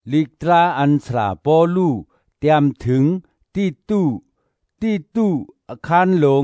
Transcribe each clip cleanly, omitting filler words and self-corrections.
ลิกตราอันสราปอลูเตรียมถึงตีตู้อาคารหลง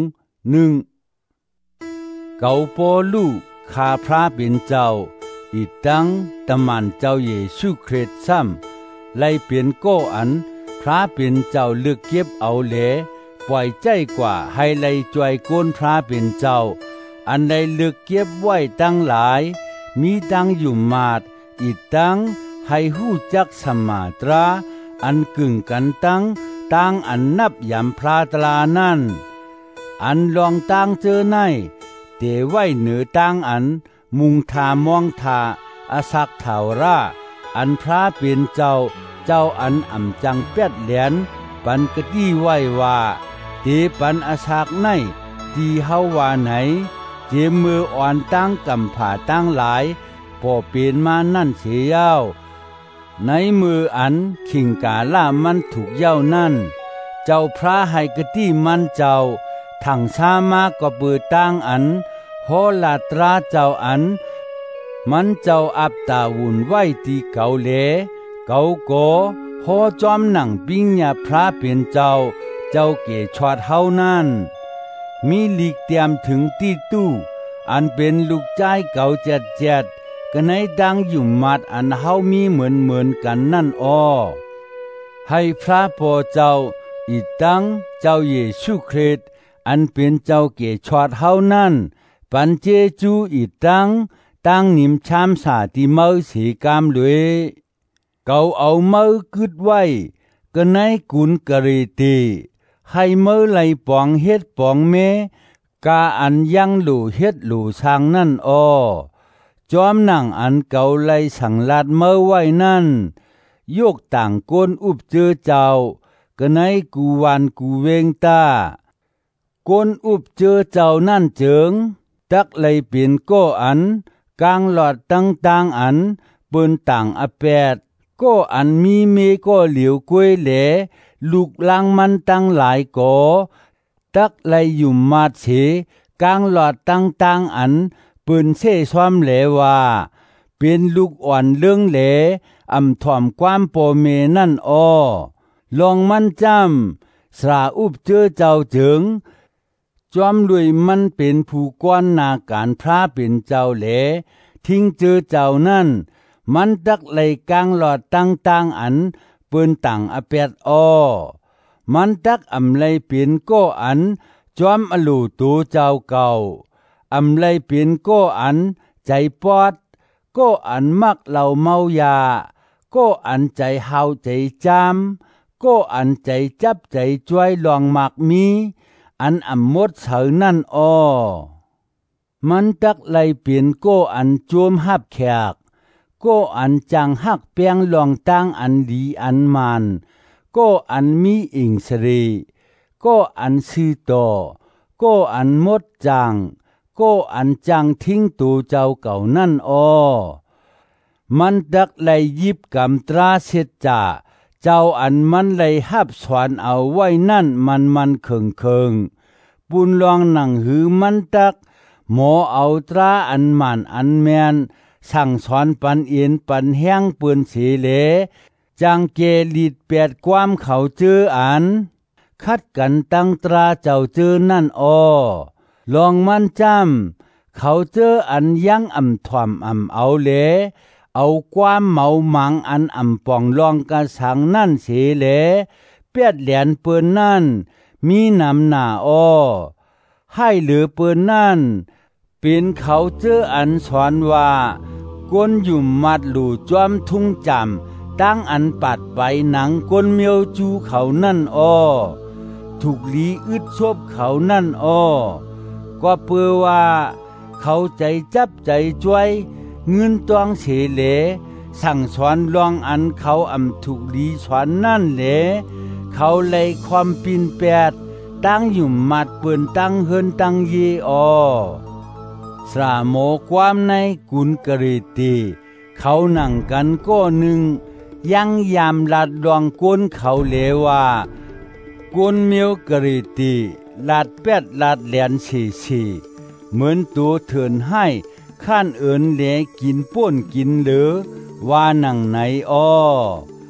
1เกาปอลูข้าพระเป็นเจ้าอีตังตะมันเจ้าเยซูคริสต์ซ้ำไล่เปลี่ยนก้อันพระเป็นเจ้าเลือกเก็บเอาแหลปล่อยใจกว่าให้ไล่จวยโกนพระเป็นเจ้าอันใดเลือกเก็บไว้ตั้งหลายมีตั้งอยู่มาดอีตังให้หู้จักสมาตราอันกึ่งกันตั้งอันนับยำพระตลานั่นอันลองตั้งเจอในเตไว้เหนือตั้งอันมุงทามองทาอาศักถาวราอันพระเป็นเจ้าอันอ่ำจังเป็ดเหรียญปันกะตี้ไว้ว่าเตปันอาศักในตีเฮาว่าไหนเจมืออ่อนตั้งกำผ่าตั้งหลายพอเป็นมานั่นเสียยาวในมืออันขิงกาล่ามันถูกเย้านั่นเจ้าพระให้กะตี้มันเจ้าถังชามาก็เปิดตั้งอันโหลาตราเจ้าอันมันเจ้าอับตาวุ่นไหวตีเก่าเลเก่าโกโหจอมหนังปิงญาพระเป็นเจ้าเกชอดเฮานั่นมีลีกเตรียมถึงตีตู้อันเป็นลูกใจเก่าเจ็ดก็ในดังอยู่มัดอันเฮามีเหมือนกันนั่นอ้อให้พระพอเจ้าอีตังเจ้าเยซูคริสต์อันเป็นเจ้าเกชอดเฮานั่นปันเจจูอีตั้งนิมชามสาติเมาสีกามเลยเกาเอาเมากึดไว้ก็ในกุนกะเรตีให้เมื่อไหลปองเฮ็ดปองเมกาอันยังหลู่เฮ็ดหลู่สร้างนั่นอ้อจอมหนังอันเก่าไหลสังลาดเมื่อไว้นั่นโยกต่างก้นอุบเจอเจ้าก็ในกูวันกูเวงตาก้นอุบเจอเจ้านั่นเจิงตักไหลเปลี่ยนก็อันกลางหลอดตั้งอันเปิ้นต่างอแปดก็อันมีเมก็เหลียวกล้วยแหลลูกลังมันตั้งหลายก่อตักไหลอยู่มาดเสกลางหลอดตั้งอันเปิ้นเซ่ซ้อมแหลว่าเป็นลูกอ่อนเรื่องแหลอำถ่อมความโปเมนั่นอ้อลองมันจำสราอุบเจอเจ้าเจิงจอมรวยมันเป็นผู้ก้อนนาการพระเป็นเจ้าแหลทิ้งเจอเจ้านั่นมันตักไหลกลางหลอดตั้งอันเปิ้นต่างอแปดอ้อมันตักอำไหลเปลี่ยนก็อันจอมอลูตูเจ้าเก่าอำไหลเปลี่ยนก็อันใจปอดก็อันมักเหล่าเมายาก็อันใจเฮาใจจามก็อันใจจับใจจ้วยลองมักมีอันอ่ำมดเสานั่นอ้อมันตักไหลเปลี่ยนก็อันจวมหับแขกก็อันจังหักเปียงลองตั้งอันดีอันมันก็อันมีอิงสรีก็อันซื่อต่อก็อันมดจังก็อันจังทิ้งตูเจ้าเก่านั่นอ้อมันตักไหลยิบกำตราเสดจ่าเจ้าอันมันไหลหับสวนเอาไว้นั่นมันเคิงปุนลองหนังหือมันตักหมอเอาตราอันมันอันแมนสั่งสอนปันเอียนปันแห้งปืนสีเหลจังเกลีดเปียดความเขาเจออันคัดกันตั้งตราเจ้าเจอนั่นอ้อลองมันจำเขาเจออันยังอ่ำถ่อมอ่ำเอาเหลเอาความเมาหมังอันอ่ำป่องลองกระสังนั่นเสียเหลเปียดแหลนปืนนั่นมีนำหน้าอ้อให้เหลือปืนนั่นเป็นเขาเจออันสอนว่าก้นอยู่มัดหลู่จอมทุ่งจำตั้งอันปัดไปหนังก้นเมียวจูเขานั่นอ้อถูกลีอึดซบเขานั่นอ้อก็เปือว่าเขาใจจับใจจ้วยเงินตวงเสเหลสั่งสอนลองอันเขาอำถูกลีสอนนั่นเหลเขาเลยความปินแปดตั้งอยู่มัดเปืนตั้งเฮินตั้งเยอ้อสระโมความในกุนกะเรตีเขานั่งกันก็หนึ่งยังยามลัดดวงก้นเขาเลว่าก้นเมียวกะเรตีลัดแปดลัดแหลนสี่เหมือนตัวเถินให้ข้านเอินแหลกินป้นกินเหลือว่านั่งไหนอ้อ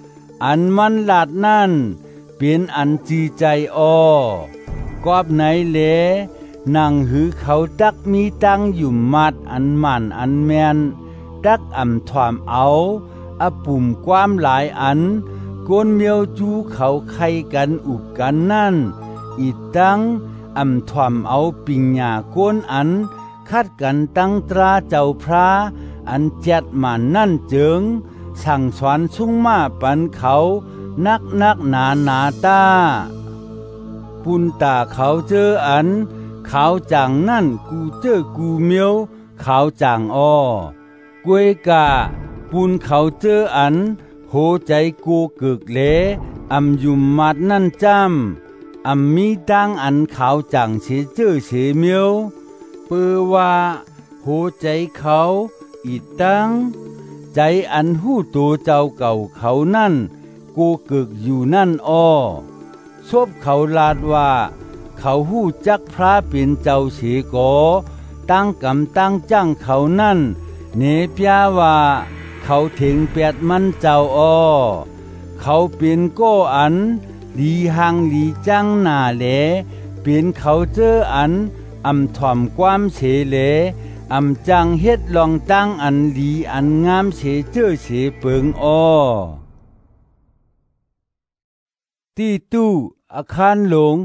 อันมันลาดนั่นเป็นอันจีใจกอบไหนแลนั่งหือเขาตักมีตั้งอยู่มัดอันมันอันแมนตักถวามเอาปุ่มความหลายอันก้นเมียวจูเขาไข่กันอุบกันนั่นอีตั้งถวามเอาปิงหญ้าก้นอันคัดกันตั้งตราเจ้าพระอันเจ็ดมันนั่นเจิงสั่งสอนชุ่งมาปันเขานักหนาตาปุนตาเขาเจออันขาวจางนั่นกูเจอกูเมียวขาวจางกวยกาปุนเขาเจออันโหใจกูกึกเลยุมมัดนั่นจำมีตังอันขาวจางเสเจอเสเมียวเปือว่าโหใจเขาอีตังใจอันหู้ตัวเจ้าเก่าเขานั่นกูกึกอยู่นั่นซบเขาลาดว่าเขาหู้จักพระเป็นเจ้าเสกตั้งกำตั้งจ้างเขานั่นเนปยาว่าเขาถึงแปดมันเจ้าเขาเป็นโก้อันหลีหังหลีจังหน้าแหลเป็นเขาเจออันถ่อมความเสเลจังเฮ็ดลองตั้งอันหลีอันงามเสเจอเสเปิงที่ตู้อาคารหลง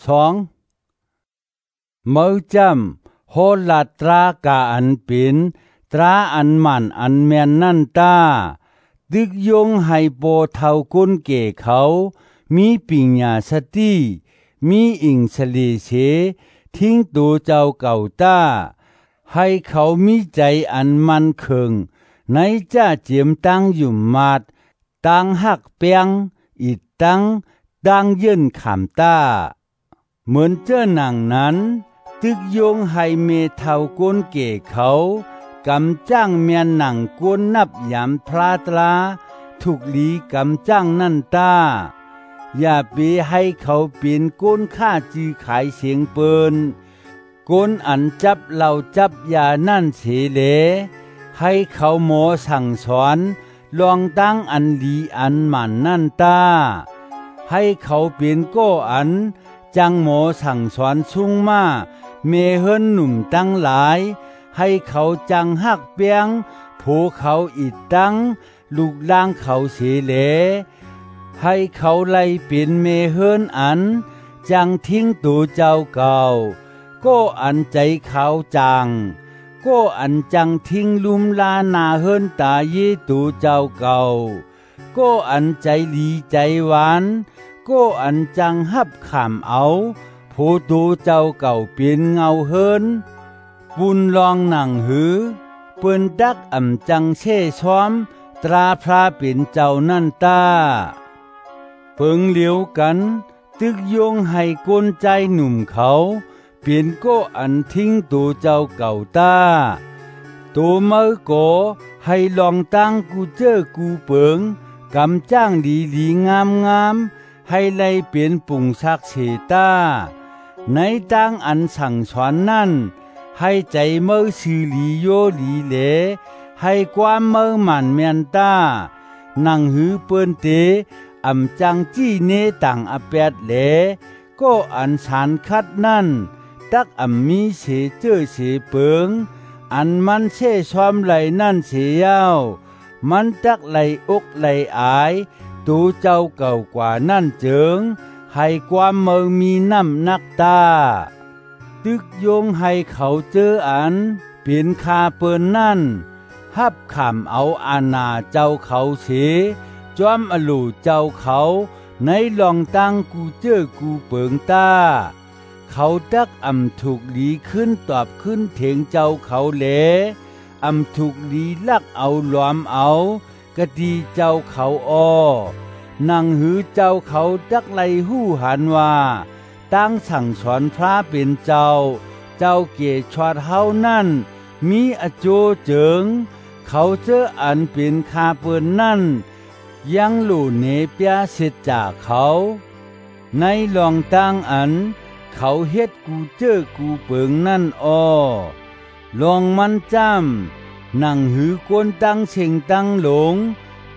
2เมื่อจำโหลาตรากาอันเป็นตราอันมันอันแมนนั่นตาดึกยงให้โปเท่าก้นเก่เขามีปิญญาสติมีอิงสลีเสทิ้งตัวเจ้าเก่าตาให้เขามีใจอันมันเคิงในจ้าเจียมตั้งอยู่มาดตั้งหักเปียงอีตั้งดังยื่นขามตาเหมือนเจ้าหนังนั้นตึกยงให้เมเท่าก้นเก่เขากำจ้างเมียนหนังก้นนับยามพระตราถูกหลีกำจ้างนั่นตาอย่าไปให้เขาเป็นก้นฆ่าจือขายเสียงเปินก้นอันจับเราจับยานั่นเสเลให้เขาหมอสั่งสอนลองตั้งอันหลีอันหมันนั่นตาให้เขาเป็นโก้อันจังหมอสั่งสอนชุ่งมาเมเฮินหนุ่มตั้งหลายให้เขาจังหักเปียงผูเขาอีดตั้งลูกล่างเขาเสเลให้เขาไล่เป็นเมเฮินอันจังทิ้งตัวเจ้าเก่าก็อันใจเขาจังก็อันจังทิ้งลุมลานาเฮินตาเยตัวเจ้าเก่าก็อันใจลีใจหวานก็อันจังหับขามเอาผู้ตัวเจ้าเก่าเปลี่ยนเงาเฮินปุนลองหนังหือเปิ้นดักจังเช่ช้อมตราพระเป็นเจ้านั่นตาเปิงเหลียวกันตึกยงให้ก้นใจหนุ่มเขาเปลี่ยนก็อันทิ้งตัวเจ้าเก่าตาตัวเมื่อก็ให้ลองตั้งกูเจอกูเปิงกำจ้างดีงามให้ไล่เปลี่ยนปุ่งซักเสตาในตั้งอันสั่งสอนนั่นให้ใจเมื่อสื่อหลีโยหลีเหลให้ความเมื่อมันเมียนตานั่งหือเปิ้นเตจังจี้เนต่างแปดเหลก็อันสารคัดนั่นตักมีเสเจอเสเปิงอันมันเช่ชอมไหลนั่นเสียาวมันตักไหลอกไหลอายตูเจ้าเก่ากว่านั่นเจิงให้ความเมืองมีน้ำนักตาตึกยงให้เขาเจออันเปลี่ยนคาเปินนั่นหับขำเอาอาณาเจ้าเขาเสจอมอลูเจ้าเขาในลองตั้งกูเจอกูเปิงตาเขาตักถูกหลีขึ้นตอบขึ้นเถียงเจ้าเขาเหลถูกหลีลักเอาหลอมเอากะดีเจ้าเขานั่งหือเจ้าเขาตักไลหู้หันว่าตั้งสั่งสอนพระเป็นเจ้าเกศชอดเฮานั่นมีอโจเจิงเขาเจออันเป็นคาเปินนั่นยังหลู่เนเปียเสร็จจากเขาในลองตั้งอันเขาเฮ็ดกูเจอกูเปิงนั่นลองมันจำนั่งหือกวนตั้งเชิงตั้งหลง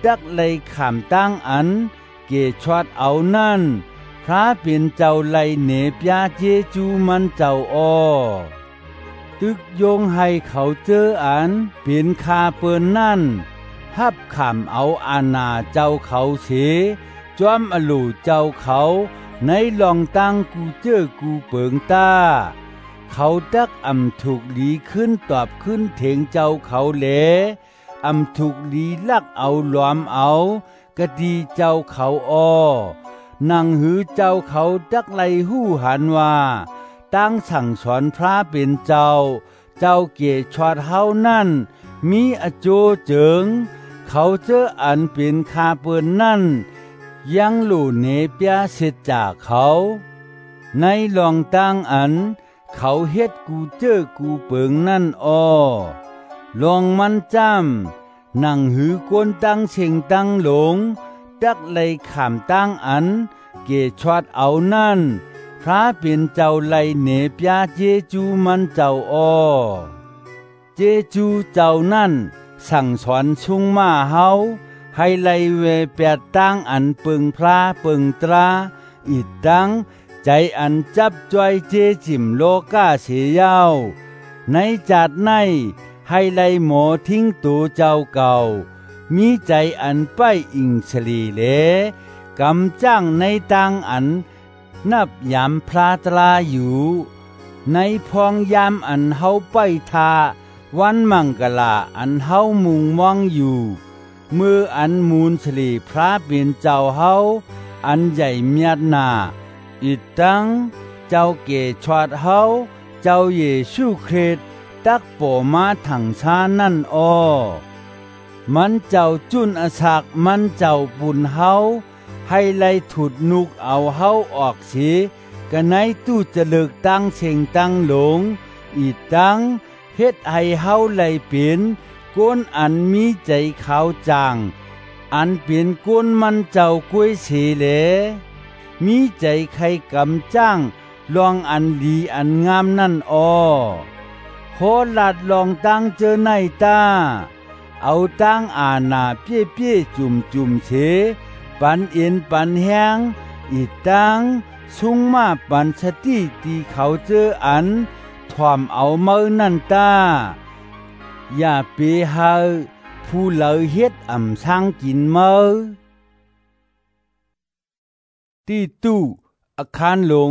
ดักไลขามตั้งอันเกชอดเอานั่นพระเป็นเจ้าไลเนปยาเจจูมันเจ้าอ้อตึกโยงให้เขาเจออันเป็นคาเปินนั่นฮับขามเอาอาณาเจ้าเขาเสจอมอลูเจ้าเขาในลองตั้งกูเจอกูเปิงตาเขาดักอำถูกลีขึ้นตอบขึ้นเถงเจ้าเขาแลอำถูกลีลักเอาล้อมเอากะดีเจ้าเขาอ้อนั่งหือเจ้าเขาดักไลหู้หันว่าตั้งสั่งสอนพระเป็นเจ้าเกชอดเฮานั่นมีอโจเจิงเขาเจออันเป็นคาเปินนั่นยังหลู่เนเปียเสร็จจากเขาในลองตั้งอันเขาเฮ็ดกูเจอกูเปิงนั่นอ้อลองมันจำนั่งหือกวนตั้งเชิงตั้งหลงดักไลขามตั้งอันเกชอดเอานั่นพระเป็นเจ้าไลเนปยาเจจูมันเจ้าอ้อเจจูเจ้านั่นสั่งสอนชุงมาเฮาให้ไลเวแปดตั้งอันเปิงพระเปิงตราอีกตั้งใจอันจับจ้อยเจจิมโลกาเสียยาวในจัดในให้ไลหมอทิ้งตัวเจ้าเก่ามีใจอันไปอิงสลีเลกำจ้างในตังอันนับยามพระตราอยู่ในพองยามอันเฮาไปทาวันมังกลาอันเฮามุงมองอยู่มืออันมูลสลีพระเป็นเจ้าเฮาอันใหญ่เมียดนาอีตังเจ้าเกชอดเฮาเจ้าเยซูคริสต์ตักโปมาถังชานั่นอ้อมันเจ้าจุนอศักมันเจ้าบุญเฮาให้ไล่ถุดนุกเอาเฮาออกสิกะไหนตู้จะเลิกตั้งเชิงตั้งหลงอีตังเฮ็ดให้เฮาไล่เป็นก้นอันมีใจขาวจางอันเป็นก้นมันเจ้ากวยเสเหลมีใจใครกำจ้างลองอันดีอันงามนั่นอ้อโหลัดลองตั้งเจอในตาเอาตั้งอาณาเปี้ยเปี้ยจุ่มเสปันเอ็นปันแห้งอีตังสุงมาปันสติตีเขาเจออันถ่อมเอาเมือนั่นตาอย่าเปหาผู้เหลอเฮ็ดอ่ำช่างกินเมือที่ตู้อาคารหลง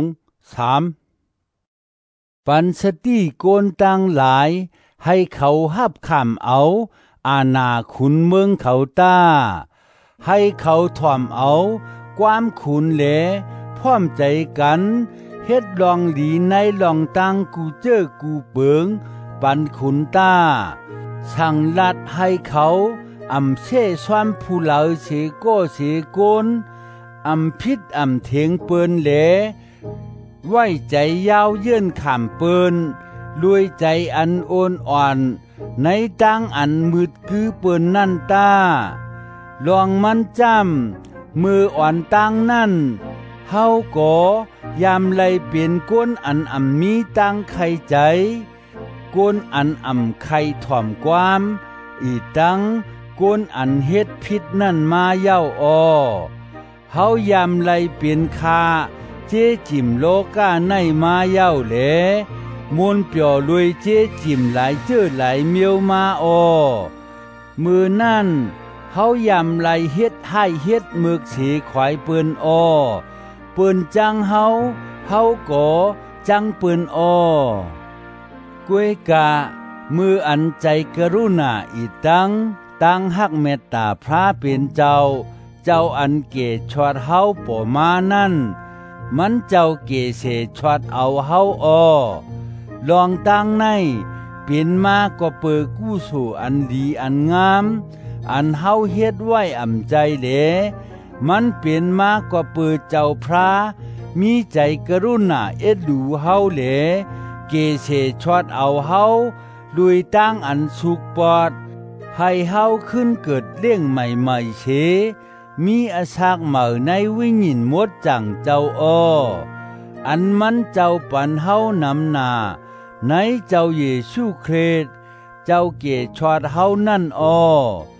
3ปันสติโกนตังหลายให้เขาหับขามเอาอาณาขุนเมืองเขาตาให้เขาถ่อมเอาความขุนเหลพร้อมใจกันเฮ็ดลองหลีในลองตังกูเจอกูเปิงปันขุนตาสั่งลัดให้เขาอำเสซ้อมผู้เหลาเสโก้เสโกนอำพิษอำเถียงเปิ้นเหลไว้ใจยาวเยื่นขามเปิ้นลุยใจอันโอนอ่อนในตังอันมืดคือเปิ้นนั่นตาลองมันจำมืออ่อนตังนั่นเฮาก็ยามไลเปลี่ยนก้นอันมีตังไข่ใจก้นอันไข่ถ่อมความอีตังก้นอันเฮ็ดพิษนั่นมาเย้าอ้อเฮายามไลเปลี่ยนคาเจจิมโลกาในมาเย้าแหลมูลเปียวลุยเจจิมหลายเจ้อหลายเมียวมาอ้อมือนั่นเฮายามไลเฮ็ดให้เฮ็ดมึกสีขวายเปิ้นอ้อเปิ้นจังเฮาก็จังเปิ้นอ้อกวยกะมืออันใจกรุณาอีตั้งฮักเมตตาพระเป็นเจ้าอันเกชอดเฮาปอมานั่นมันเจ้าเกเสชอดเอาเฮาอ้อลองตั้งในเป็นมาก็เปิดกู้สู่อันดีอันงามอันเฮาเฮ็ดไว้อ่ำใจเหลมันเป็นมาก็เปิดเจ้าพระมีใจกรุณาเอ็ดดูเฮาเหลเกเสชอดเอาเฮาลุยตั้งอันสุกปอดให้เฮาขึ้นเกิดเลี้ยงใหม่ๆเชมีอาชากเหมาในวิญญาณหมดจังเจ้าอ้ออันมันเจ้าปันเฮานำหน้าในเจ้าเยซูคริสต์เจ้าเกชอดเฮานั่นอ้อ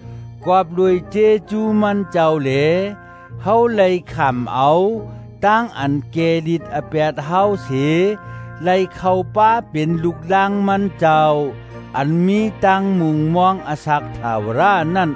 กอบด้วยเจจูมันเจ้าเหลเฮาเลยขำเอาตั้งอันเกลิดอแปดเฮาเสเลยเข้าป้าเป็นลูกลังมันเจ้าอันมีตังมุงมองอสักถาวรานั่น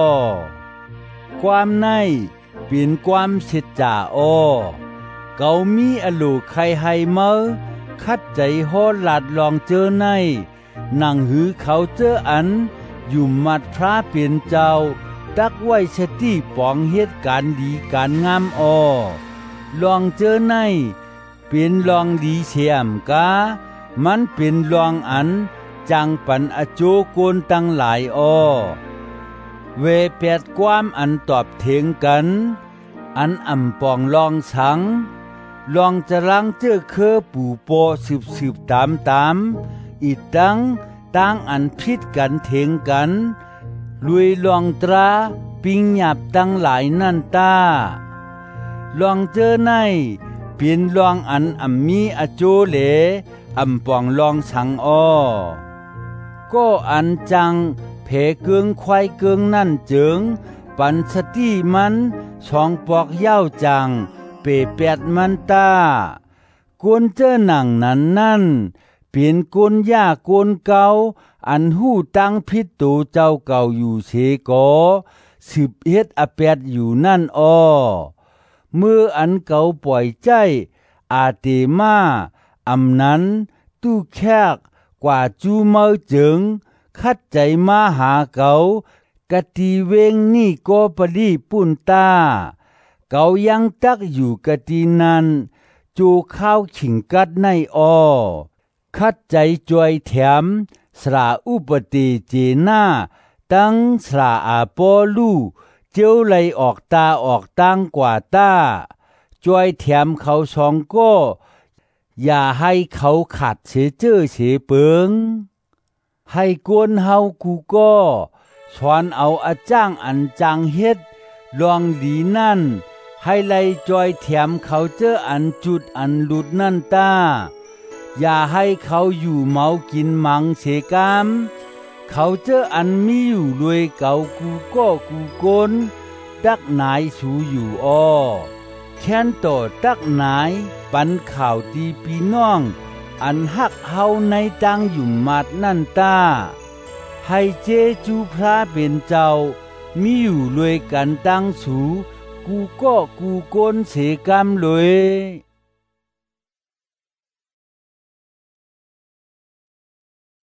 ความในเป็นความเสียจ่าเกามีอลูใครให้เมื่อคัดใจโหดหลัดลองเจอในนั่งหือเขาเจออันอยู่มัดพระเป็นเจ้าตักไว้สติปองเหตุการณ์ดีการงามลองเจอในเป็นลองดีเสียมกามันเป็นลองอันจังปันอโจโกนตั้งหลายเวแปดความอันตอบเถียงกันอันอ่ำปองลองสังลองจะลังเจอเคอปูโปสืบตามอีตั้งอันพิดกันเถียงกันลุยลองตราปิงหยับตั้งหลายนั่นตาลองเจอในเปลี่ยนลองอันมีอโจเหลปองลองสังก็อันจังเพเกืองควายเกืองนั่นเจิงปันสติมันช่องปอกเย้าจังเปแปดมันตากวนเจอหนังนั่นเปลี่ยนกวนย่ากวนเกาอันหู้ตั้งพิษตูเจ้าเก่าอยู่เสกสืบเฮ็ดอแปดอยู่นั่นเมื่ออันเก่าปล่อยใจอาเตมานั้นตู้แคกกว่าจูเมาเจิงคัดใจมาหาเกากะตีเวงนี่ก็ปลีปุ่นตาเกายังตักอยู่กะตีนั้นจูข้าวขิงกัดในคัดใจจวยแถมสระอุปติเจนาตั้งสระอาปอลูเจ้าไหลออกตาออกตั้งกว่าตาจวยแถมเขาสองก็อย่าให้เขาขาดเสียเจ้อเสียเปิงให้กวนเฮากูก็สอนเอาอาจ้างอันจังเฮ็ดลองดีนั่นให้ไล่จอยแถมเขาเจออันจุดอันหลุดนั่นตาอย่าให้เขาอยู่เมากินมังเสกามเขาเจออันมีอยู่รวยเก่ากูก็กูโกนตักนายสูอยู่แค้นต่อตักนายปันข่าวตีปีน้องอันหักเฮาในตังอยู่มัดนั่นตาให้เจจูพระเป็นเจ้ามีอยู่รวยกันตังสูกูก็กูโกนเสกามเลย